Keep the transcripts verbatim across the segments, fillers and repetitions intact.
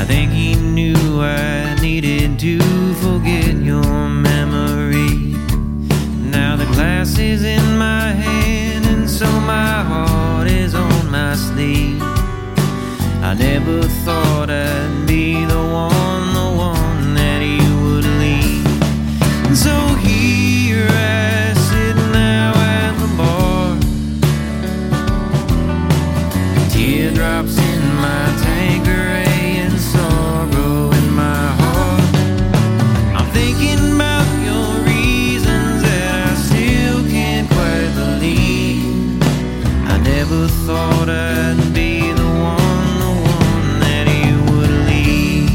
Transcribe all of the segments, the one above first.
I think he knew I needed to forget your memory. Now the glass is in my hand, and so my heart is on my sleeve. I never thought I'd be the one, the one that you would leave. And so here I sit now at the bar, teardrops in my Tanqueray and sorrow in my heart. I'm thinking about your reasons that I still can't quite believe. I never thought I'd be the one, the one that you would leave.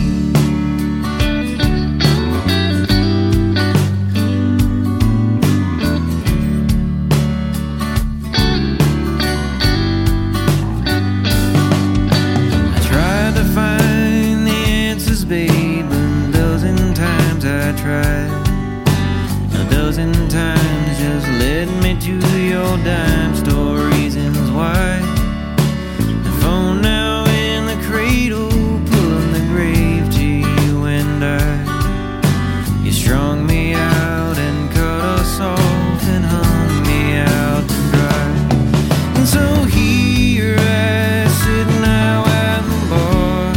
I tried to find the answers, babe, a dozen times I tried. A dozen times just led me to your dime store reasons why. The phone now in the cradle, pulling the grave to you and I. You strung me out and cut us off and hung me out to dry. And so here I sit now at the bar,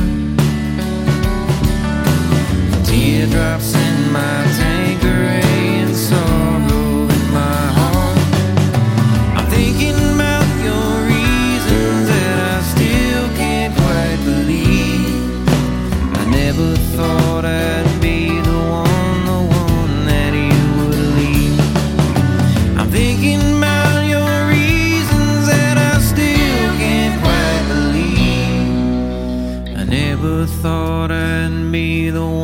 teardrops in my Tanqueray and sorrow in my heart. I'm thinking about your reasons that I still can't quite believe. I never thought I'd be the one, the one that you would leave. I'm thinking about your reasons that I still can't quite believe. I never thought I'd be the one.